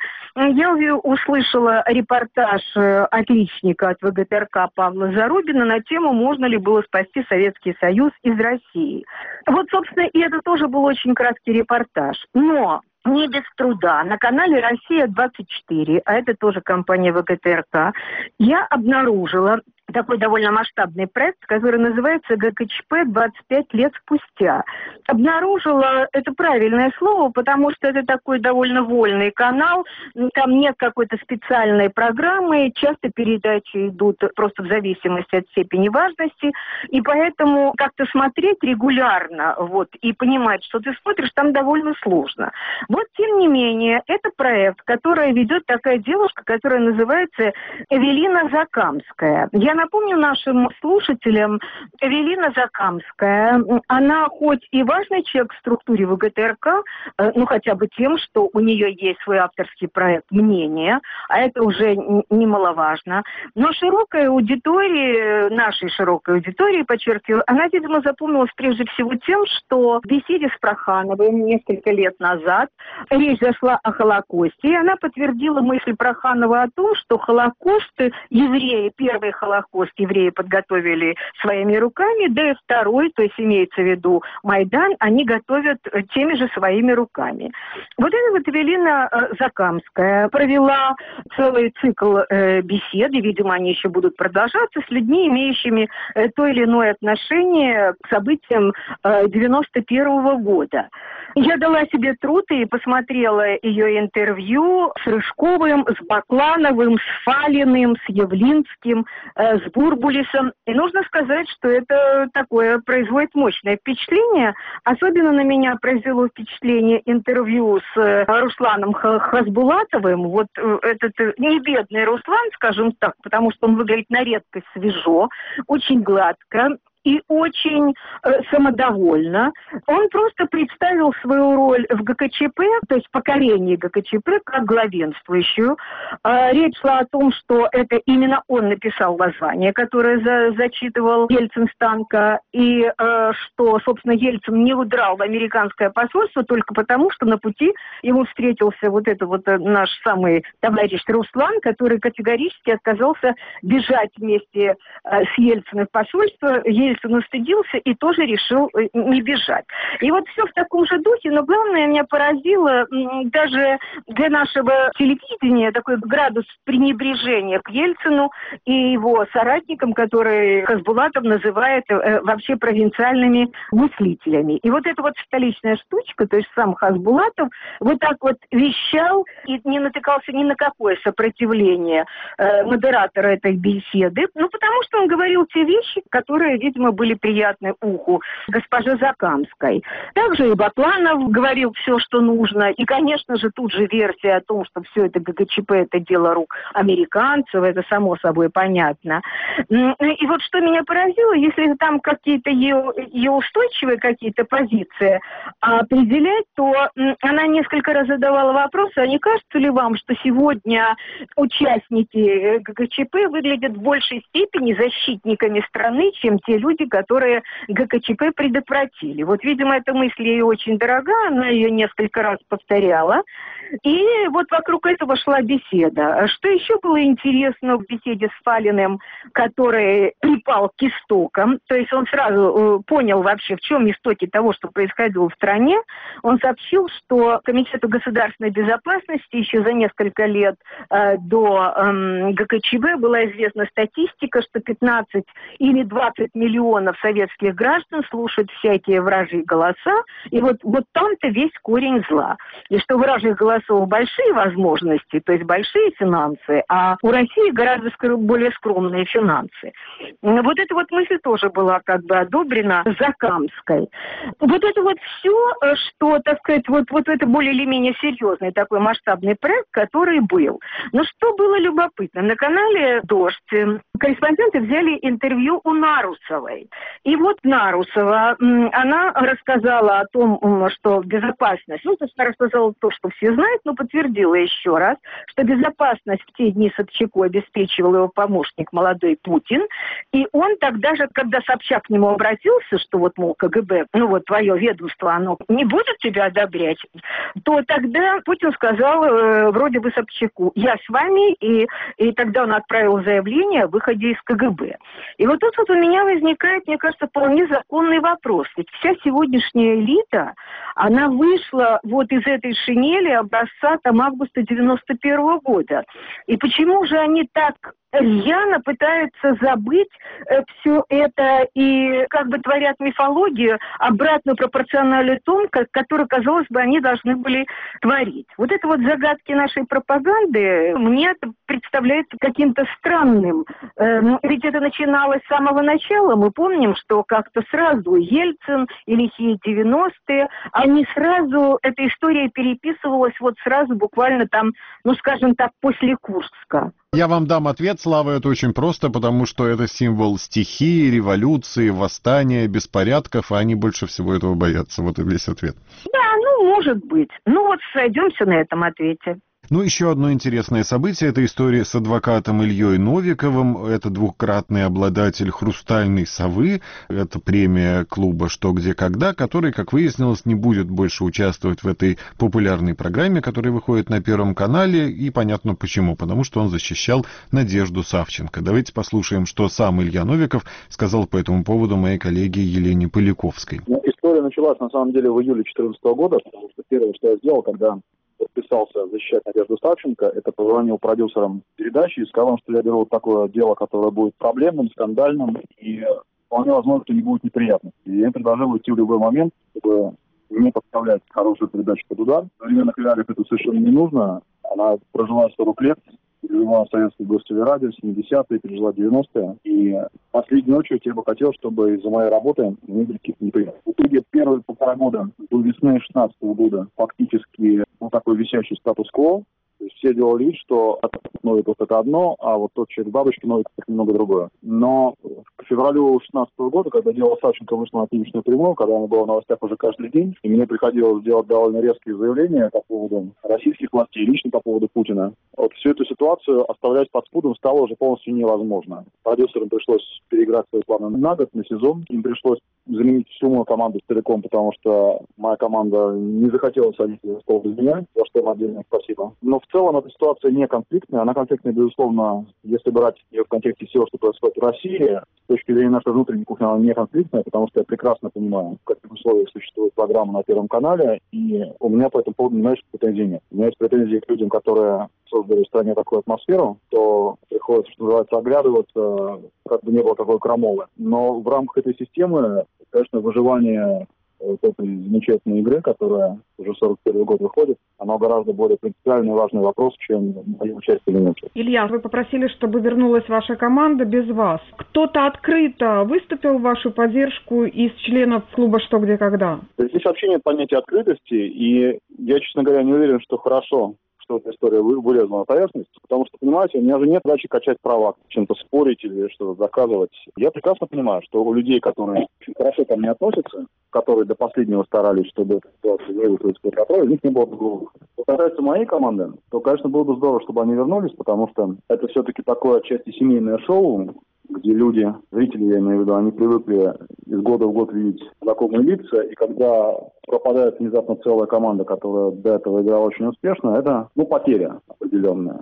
я услышала репортаж отличника от ВГТРК Павла Зарубина на тему «Можно ли было спасти Советский Союз из России?». Вот, собственно, и это тоже был очень краткий репортаж. Но не без труда. На канале «Россия-двадцать четыре», а это тоже компания ВГТРК, я обнаружила такой довольно масштабный проект, который называется ГКЧП двадцать пять лет спустя. Обнаружила, это правильное слово, потому что это такой довольно вольный канал, там нет какой-то специальной программы, часто передачи идут просто в зависимости от степени важности, и поэтому как-то смотреть регулярно, вот, и понимать, что ты смотришь, там довольно сложно. Вот, тем не менее, это проект, который ведет такая девушка, которая называется Эвелина Закамская. Я напомню нашим слушателям, Эвелина Закамская, она хоть и важный человек в структуре ВГТРК, ну хотя бы тем, что у нее есть свой авторский проект «Мнение», а это уже немаловажно, но широкая аудитория, нашей широкой аудитории, подчеркиваю, она, видимо, запомнилась прежде всего тем, что в беседе с Прохановым несколько лет назад речь зашла о Холокосте, и она подтвердила мысль Проханова о том, что Холокост, евреи, первый Холокост, евреи подготовили своими руками, да и второй, то есть имеется в виду Майдан, они готовят теми же своими руками. Вот эта вот Эвелина Закамская провела целый цикл э, бесед, и, видимо, они еще будут продолжаться, с людьми, имеющими э, то или иное отношение к событиям э, девяносто первого года. Я дала себе труд и посмотрела ее интервью с Рыжковым, с Баклановым, с Фалиным, с Явлинским, э, с Бурбулисом. И нужно сказать, что это такое производит мощное впечатление. Особенно на меня произвело впечатление интервью с Русланом Хасбулатовым. Вот этот не бедный Руслан, скажем так, потому что он выглядит на редкость свежо, очень гладко и очень э, самодовольно. Он просто представил свою роль в ГКЧП, то есть покорение ГКЧП, как главенствующую. Э, речь шла о том, что это именно он написал воззвание, которое за, зачитывал Ельцин с танка, и э, что, собственно, Ельцин не удрал в американское посольство только потому, что на пути ему встретился вот этот вот наш самый товарищ Руслан, который категорически отказался бежать вместе э, с Ельциным в посольство. Ельцин устыдился и тоже решил не бежать. И вот все в таком же духе, но главное меня поразило даже для нашего телевидения такой градус пренебрежения к Ельцину и его соратникам, которые Хасбулатов называет э, вообще провинциальными мыслителями. И вот эта вот столичная штучка, то есть сам Хасбулатов вот так вот вещал и не натыкался ни на какое сопротивление э, модератора этой беседы, ну потому что он говорил те вещи, которые, видимо, были приятны уху госпожи Закамской. Также и Бакланов говорил все, что нужно. И, конечно же, тут же версия о том, что все это ГКЧП, это дело рук американцев, это само собой понятно. И вот что меня поразило, если там какие-то ее, ее устойчивые какие-то позиции определять, то она несколько раз задавала вопрос, а не кажется ли вам, что сегодня участники ГКЧП выглядят в большей степени защитниками страны, чем те люди, люди, которые ГКЧП предотвратили. Вот, видимо, эта мысль ей очень дорога, она ее несколько раз повторяла. И вот вокруг этого шла беседа. Что еще было интересно в беседе с Фалиным, который припал к истокам, то есть он сразу э, понял вообще, в чем истоки того, что происходило в стране. Он сообщил, что Комитету государственной безопасности еще за несколько лет э, до э, ГКЧП была известна статистика, что пятнадцать или двадцать миллионов советских граждан слушают всякие вражьи голоса, и вот, вот там-то весь корень зла. И что вражьих голосов большие возможности, то есть большие финансы, а у России гораздо скр- более скромные финансы. Вот эта вот мысль тоже была как бы одобрена Закамской. Вот это вот все, что, так сказать, вот, вот это более или менее серьезный такой масштабный проект, который был. Но что было любопытно? На канале «Дождь» корреспонденты взяли интервью у Нарусовой. И вот Нарусова, она рассказала о том, что безопасность, ну, то есть она рассказала то, что все знают, но подтвердила еще раз, что безопасность в те дни Собчаку обеспечивал его помощник молодой Путин. И он тогда же, когда Собчак к нему обратился, что вот, мол, КГБ, ну вот твое ведомство, оно не будет тебя одобрять, то тогда Путин сказал э, вроде бы Собчаку: я с вами, и, и тогда он отправил заявление о выходе из КГБ. И вот тут вот у меня возникает, мне кажется, вполне законный вопрос. Ведь вся сегодняшняя элита, она вышла вот из этой шинели образца там августа девяносто первого года. И почему же они так рьяно пытаются забыть э, все это и как бы творят мифологию, обратно пропорциональную том, как, которую, казалось бы, они должны были творить. Вот это вот загадки нашей пропаганды мне это представляется каким-то странным. Э, ведь это начиналось с самого начала. Мы помним, что как-то сразу Ельцин и лихие девяностые, они сразу, эта история переписывалась вот сразу буквально там, ну скажем так, после Курска.
Я вам дам ответ, Слава, это очень просто, потому что это символ стихии, революции, восстания, беспорядков, а они больше всего этого боятся. Вот и весь ответ.
Да, ну, может быть. Ну, вот сойдемся на этом ответе.
Ну, еще одно интересное событие – это история с адвокатом Ильей Новиковым. Это двукратный обладатель «Хрустальной совы». Это премия клуба «Что, где, когда», который, как выяснилось, не будет больше участвовать в этой популярной программе, которая выходит на Первом канале. И понятно почему. Потому что он защищал Надежду Савченко. Давайте послушаем, что сам Илья Новиков сказал по этому поводу моей коллеге Елене Поляковской.
История началась, на самом деле, в июле две тысячи четырнадцатого года, потому что первое, что я сделал, когда подписался защищать Надежду Савченко, это позвонил продюсерам передачи и сказал, что я беру вот такое дело, которое будет проблемным, скандальным, и вполне возможно, что не будет неприятно. И я им предложил уйти в любой момент, чтобы не подставлять хорошую передачу под удар. В современных реалиях это совершенно не нужно. Она прожила сорок лет, пережила советское гостевое радио, семидесятые, пережила девяностые. И последней очередь я бы хотел, чтобы из-за моей работы не были каких-то неприятностей. В итоге первые полтора года, до весны две тысячи шестнадцатого года, фактически был такой висящий статус-кво. То есть все делали вид, что Новиков это одно, а вот тот человек бабочки Новиков это немного другое. Но к февралю две тысячи шестнадцатого года, когда дело Савченко вышло на финишную прямую, когда она была в новостях уже каждый день, и мне приходилось делать довольно резкие заявления по поводу российских властей, лично по поводу Путина, вот всю эту ситуацию оставлять под спудом стало уже полностью невозможно. Продюсерам пришлось переиграть свои планы на год, на сезон. Им пришлось заменить всю мою команду целиком, потому что моя команда не захотела садиться за стол без меня, за что им отдельное спасибо. Но в целом эта ситуация не конфликтная. Она конфликтная, безусловно, если брать ее в контексте всего, что происходит в России. С точки зрения нашей внутренней кухни она не конфликтная, потому что я прекрасно понимаю, в каких условиях существует программа на Первом канале, и у меня по этому поводу немножечко претензий нет. У меня есть претензии к людям, которые создали в стране такую атмосферу, то приходится, что называется, оглядываться, как бы не было такой крамолы. Но в рамках этой системы, конечно, выживание вот этой замечательной игры, которая уже сорок первый год выходит, оно гораздо более принципиальный и важный вопрос, чем мое участие или нет.
Илья, вы попросили, чтобы вернулась ваша команда без вас. Кто-то открыто выступил в вашу поддержку из членов клуба «Что, где, когда»?
Здесь вообще нет понятия открытости, и я, честно говоря, не уверен, что хорошо, что эта история вылезла на поверхность, потому что, понимаете, у меня же нет задачи качать права, чем-то спорить или что-то доказывать. Я прекрасно понимаю, что у людей, которые очень хорошо ко мне относятся, которые до последнего старались, чтобы эта ситуация не вызвала из-под контроля, у них не было другого. Что касается моей команды, то, конечно, было бы здорово, чтобы они вернулись, потому что это все-таки такое отчасти семейное шоу, где люди, зрители, я имею в виду, они привыкли из года в год видеть знакомые лица, и когда пропадает внезапно целая команда, которая до этого играла очень успешно, это, ну, потеря определенная.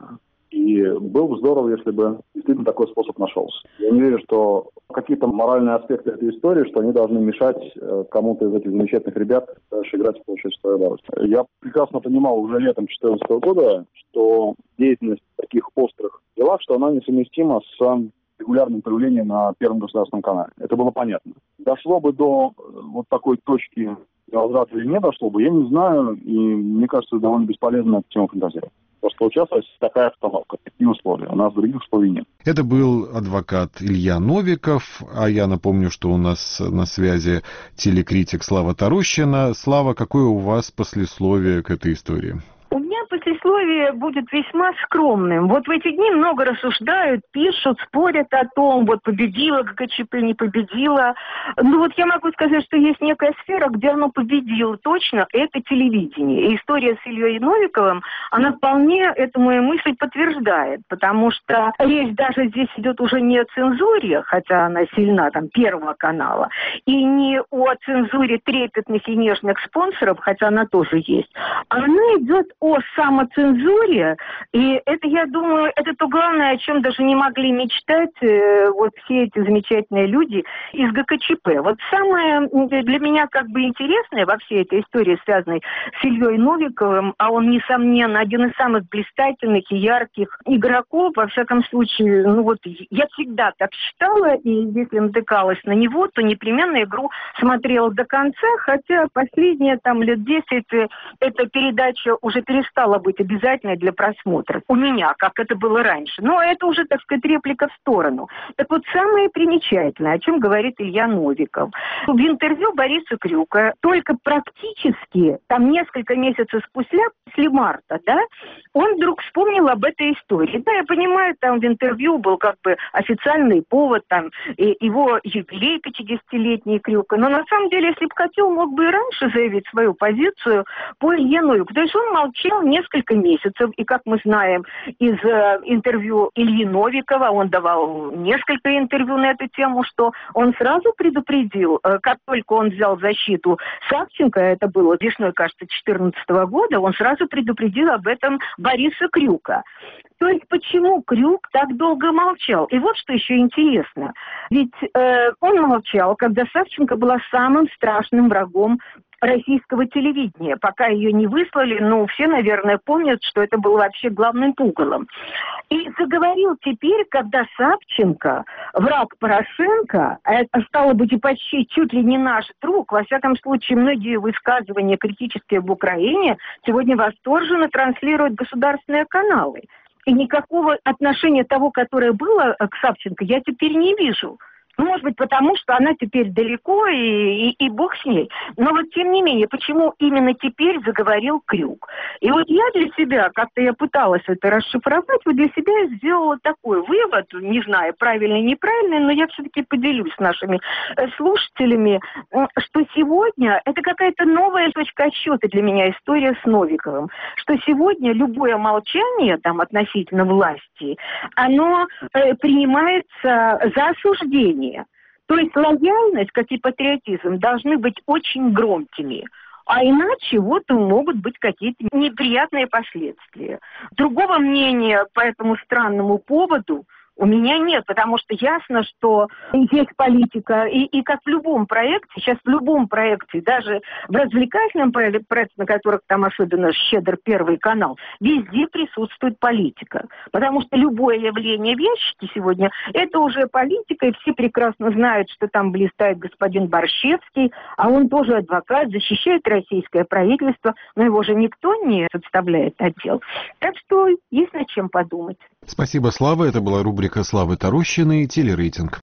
И было бы здорово, если бы действительно такой способ нашелся. Я не верю, что какие-то моральные аспекты этой истории, что они должны мешать кому-то из этих замечательных ребят дальше играть и получать свое удовольствие. Я прекрасно понимал уже летом две тысячи четырнадцатого года, что деятельность в таких острых делах, что она несовместима с регулярным появлением на Первом государственном канале. Это было понятно. Дошло бы до вот такой точки возврата или не дошло бы, я не знаю, и мне кажется, довольно бесполезно эту тему фантазировать. Потому что участвовать такая обстановка, такие условия. У нас других условий нет.
Это был адвокат Илья Новиков, а я напомню, что у нас на связи телекритик Слава Тарущина. Слава, какое у вас послесловие к этой истории?
У меня послесловие будет весьма скромным. Вот в эти дни много рассуждают, пишут, спорят о том, вот победила ГКЧП, не победила. Ну вот я могу сказать, что есть некая сфера, где оно победило точно, это телевидение. И история с Ильей Новиковым, она вполне эту мою мысль подтверждает, потому что речь даже здесь идет уже не о цензуре, хотя она сильна, там, Первого канала, и не о цензуре трепетных и нежных спонсоров, хотя она тоже есть. Она идет о самоцензуре, и это, я думаю, это то главное, о чем даже не могли мечтать э, вот все эти замечательные люди из ГКЧП. Вот самое для меня как бы интересное во всей этой истории, связанной с Ильей Новиковым, а он, несомненно, один из самых блистательных и ярких игроков, во всяком случае, ну вот я всегда так считала, и если натыкалась на него, то непременно игру смотрела до конца, хотя последние там лет десять эта передача уже перестала быть обязательной для просмотра. У меня, как это было раньше. Но это уже, так сказать, реплика в сторону. Так вот, самое примечательное, о чем говорит Илья Новиков. В интервью Бориса Крюка только практически, там несколько месяцев спустя, после марта, да, он вдруг вспомнил об этой истории. Да, я понимаю, там в интервью был как бы официальный повод, там, и его юбилей пятидесятилетний Крюка. Но на самом деле, если бы хотел, мог бы и раньше заявить свою позицию по Илье Новикову. То есть он молчал несколько месяцев, и, как мы знаем из э, интервью Ильи Новикова, он давал несколько интервью на эту тему, что он сразу предупредил, э, как только он взял защиту Савченко, это было весной, кажется, две тысячи четырнадцатого года, он сразу предупредил об этом Бориса Крюка. То есть почему Крюк так долго молчал? И вот что еще интересно. Ведь э, он молчал, когда Савченко была самым страшным врагом российского телевидения. Пока ее не выслали, ну, все, наверное, помнят, что это был вообще главным пугалом. И заговорил теперь, когда Савченко, враг Порошенко, а это стало быть и почти чуть ли не наш друг, во всяком случае, многие высказывания критические в Украине сегодня восторженно транслируют государственные каналы. И никакого отношения того, которое было к Савченко, я теперь не вижу. Ну, может быть, потому что она теперь далеко, и, и, и бог с ней. Но вот, тем не менее, почему именно теперь заговорил Крюк? И вот я для себя, как-то я пыталась это расшифровать, вот для себя я сделала такой вывод, не знаю, правильный, неправильный, но я все-таки поделюсь с нашими слушателями, что сегодня это какая-то новая точка отсчета для меня, история с Новиковым, что сегодня любое молчание там относительно власти, оно э, принимается за осуждение. То есть лояльность, как и патриотизм, должны быть очень громкими. А иначе вот могут быть какие-то неприятные последствия. Другого мнения по этому странному поводу у меня нет, потому что ясно, что здесь политика, и, и как в любом проекте, сейчас в любом проекте, даже в развлекательном проекте, на которых там особенно щедр Первый канал, везде присутствует политика. Потому что любое явление в ящике сегодня, это уже политика, и все прекрасно знают, что там блистает господин Борщевский, а он тоже адвокат, защищает российское правительство, но его же никто не подставляет отдел. Так что есть над чем подумать.
Спасибо, Слава. Это была рубрика Славы Тарущиной «Телерейтинг».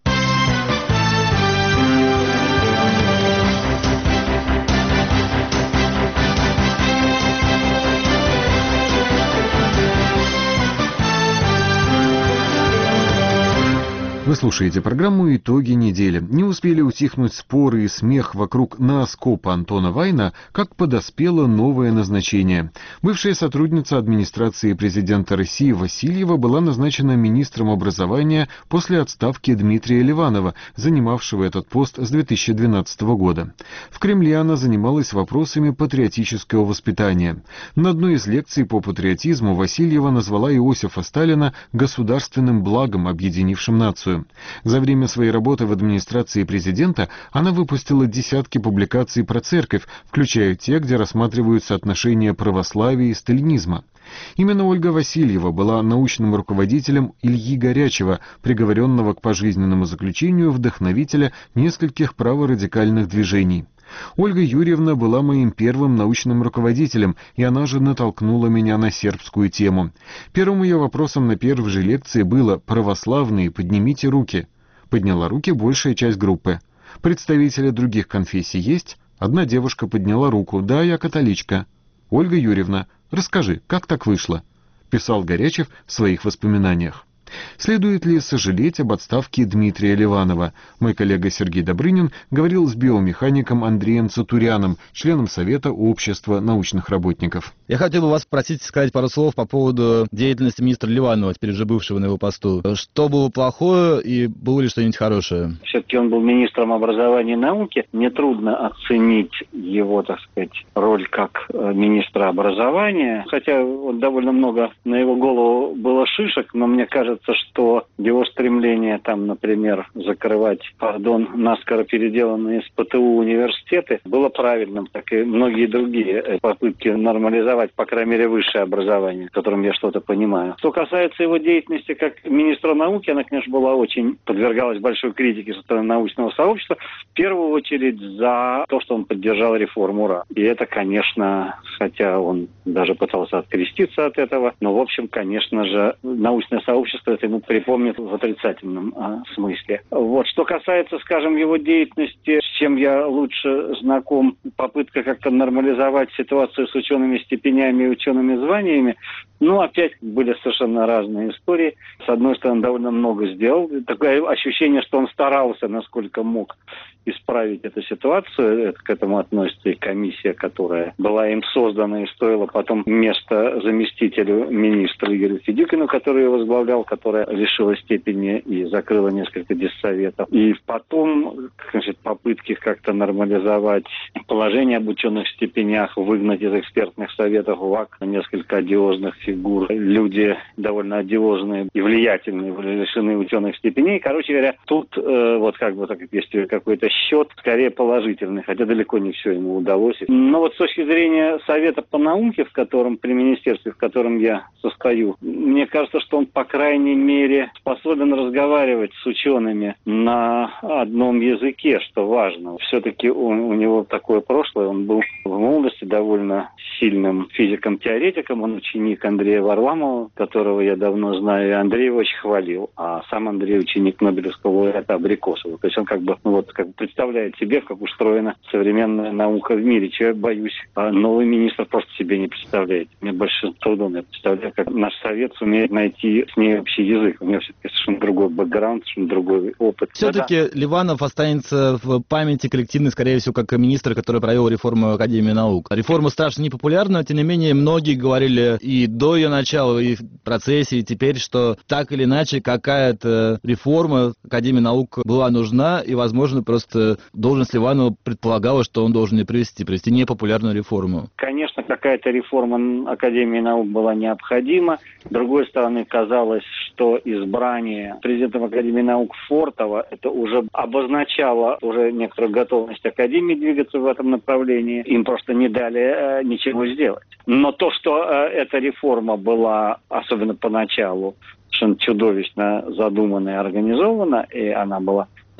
Вы слушаете программу «Итоги недели». Не успели утихнуть споры и смех вокруг нооскопа Антона Вайна, как подоспело новое назначение. Бывшая сотрудница администрации президента России Васильева была назначена министром образования после отставки Дмитрия Ливанова, занимавшего этот пост с две тысячи двенадцатого года. В Кремле она занималась вопросами патриотического воспитания. На одной из лекций по патриотизму Васильева назвала Иосифа Сталина государственным благом, объединившим нацию. За время своей работы в администрации президента она выпустила десятки публикаций про церковь, включая те, где рассматриваются отношения православия и сталинизма. Именно Ольга Васильева была научным руководителем Ильи Горячева, приговоренного к пожизненному заключению вдохновителя нескольких праворадикальных движений. Ольга Юрьевна была моим первым научным руководителем, и она же натолкнула меня на сербскую тему. Первым ее вопросом на первой же лекции было «Православные, поднимите руки». Подняла руки большая часть группы. Представители других конфессий есть? Одна девушка подняла руку. «Да, я католичка». «Ольга Юрьевна, расскажи, как так вышло?» Писал Горячев в своих воспоминаниях. Следует ли сожалеть об отставке Дмитрия Ливанова? Мой коллега Сергей Добрынин говорил с биомехаником Андреем Цатуряном, членом Совета общества научных работников.
Я хотел бы вас попросить сказать пару слов по поводу деятельности министра Ливанова, теперь уже бывшего на его посту. Что было плохое и было ли что-нибудь хорошее?
Все-таки он был министром образования и науки. Мне трудно оценить его, так сказать, роль как министра образования. Хотя вот довольно много на его голову было шишек, но мне кажется, что его стремление, там, например, закрывать, пардон, наскоро переделанные из ПТУ университеты, было правильным, как и многие другие попытки нормализовать, по крайней мере, высшее образование, в котором я что-то понимаю. Что касается его деятельности как министра науки, она, конечно, была очень, подвергалась большой критике со стороны научного сообщества, в первую очередь за то, что он поддержал реформу РА. И это, конечно, хотя он даже пытался откреститься от этого, но, в общем, конечно же, научное сообщество это ему припомнит в отрицательном а, смысле. Вот. Что касается, скажем, его деятельности, с чем я лучше знаком, попытка как-то нормализовать ситуацию с учеными степенями и учеными званиями, ну, опять были совершенно разные истории. С одной стороны, довольно много сделал. Такое ощущение, что он старался, насколько мог, исправить эту ситуацию. Это, к этому относится и комиссия, которая была им создана и стоила потом место заместителю министра Игорю Федюкину, который его возглавлял, которая лишила степени и закрыла несколько диссоветов. И потом, значит, попытки как-то нормализовать положение об ученых степенях, выгнать из экспертных советов ВАК несколько одиозных фигур. Люди довольно одиозные и влиятельные были лишены ученых степеней. Короче говоря, тут э, вот как бы так, есть какой-то счет скорее положительный, хотя далеко не все ему удалось. Но вот с точки зрения Совета по науке, в котором, при министерстве, в котором я состою, мне кажется, что он, по крайней мере, способен разговаривать с учеными на одном языке, что важно. Все-таки он, у него такое прошлое, он был в молодости довольно сильным физиком-теоретиком, он ученик Андрея Варламова, которого я давно знаю, и Андрей его очень хвалил, а сам Андрей ученик Нобелевского лауреата Абрикосова. То есть он как бы, ну, вот, как бы представляет себе, как устроена современная наука в мире, чего я боюсь, а новый министр просто себе не представляет. Мне большим трудом я представляю, как наш совет сумеет найти с ней общий язык. У меня все-таки совершенно другой бэкграунд, совершенно другой опыт.
Все-таки да, да. Ливанов останется в памяти коллективной, скорее всего, как министр, который провел реформу Академии наук. Реформа страшно непопулярна, тем не менее, многие говорили и до ее начала, и в процессе, и теперь, что так или иначе какая-то реформа Академии наук была нужна, и, возможно, просто должность Ливанова предполагала, что он должен ее провести, провести непопулярную реформу.
Конечно, какая-то реформа Академии наук была необходима. С другой стороны, казалось, что избрание президентом Академии наук Фортова это уже обозначало уже некоторую готовность Академии двигаться в этом направлении. Им просто не дали э, ничего сделать. Но то, что э, эта реформа была, особенно поначалу, совершенно чудовищно задумана и организована, и она была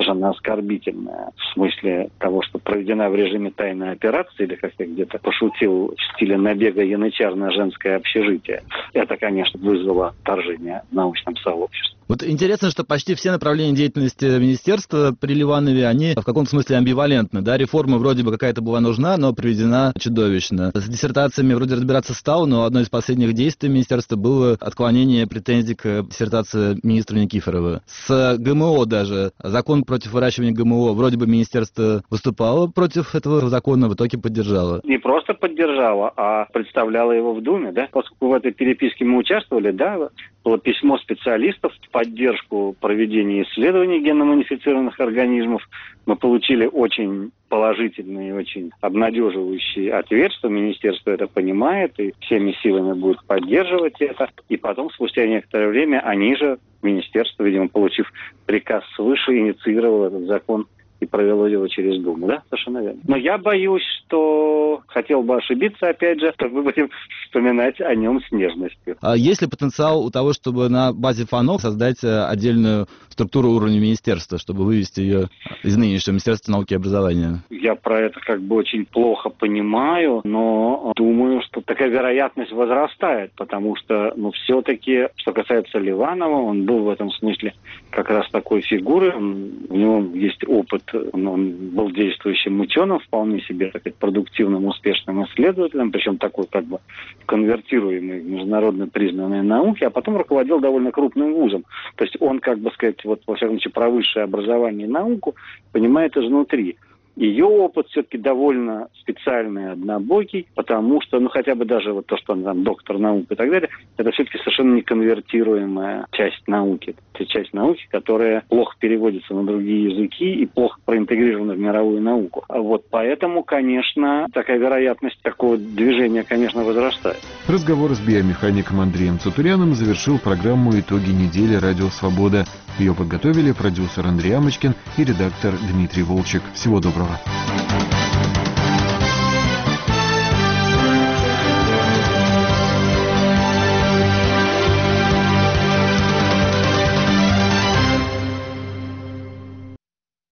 совершенно оскорбительное в смысле того, что проведена в режиме тайной операции, или, как я где-то пошутил, в стиле набега янычар на женское общежитие. Это, конечно, вызвало отторжение в научном сообществе.
Вот интересно, что почти все направления деятельности министерства при Ливанове, они в каком-то смысле амбивалентны. Да? Реформа вроде бы какая-то была нужна, но проведена чудовищно. С диссертациями вроде разбираться стал, но одно из последних действий министерства было отклонение претензий к диссертации министра Никифорова. С ГМО даже. Закон против выращивания ГМО. Вроде бы министерство выступало против этого закона, в итоге поддержало.
Не просто поддержало, а представляло его в Думе, да? Поскольку в этой переписке мы участвовали, да, было письмо специалистов в поддержку проведения исследований генно-модифицированных организмов. Мы получили очень положительный и очень обнадеживающий ответ, что министерство это понимает и всеми силами будет поддерживать это. И потом, спустя некоторое время, они же, министерство, видимо, получив приказ свыше, инициировало этот закон и провело его через Думу, да? Совершенно верно. Но я боюсь, что хотел бы ошибиться, опять же, что мы будем вспоминать о нем с нежностью.
А есть ли потенциал у того, чтобы на базе ФАНО создать отдельную структуру уровня министерства, чтобы вывести ее из нынешнего Министерства науки и образования?
Я про это как бы очень плохо понимаю, но думаю, что такая вероятность возрастает, потому что, ну, все-таки, что касается Ливанова, он был в этом смысле как раз такой фигурой, у него есть опыт. Он был действующим ученым, вполне себе, так сказать, продуктивным, успешным исследователем, причем такой как бы конвертируемый в международно признанные науки, а потом руководил довольно крупным вузом. То есть он, как бы сказать, вот, во всяком случае, про высшее образование и науку понимает изнутри. Ее опыт все-таки довольно специальный, однобокий, потому что, ну, хотя бы даже вот то, что он там доктор наук и так далее, это все-таки совершенно неконвертируемая часть науки. Это часть науки, которая плохо переводится на другие языки и плохо проинтегрирована в мировую науку. А вот поэтому, конечно, такая вероятность такого движения, конечно, возрастает.
Разговор с биомехаником Андреем Цутуряном завершил программу «Итоги недели. Радио Свобода». Ее подготовили продюсер Андрей Амочкин и редактор Дмитрий Волчек. Всего доброго.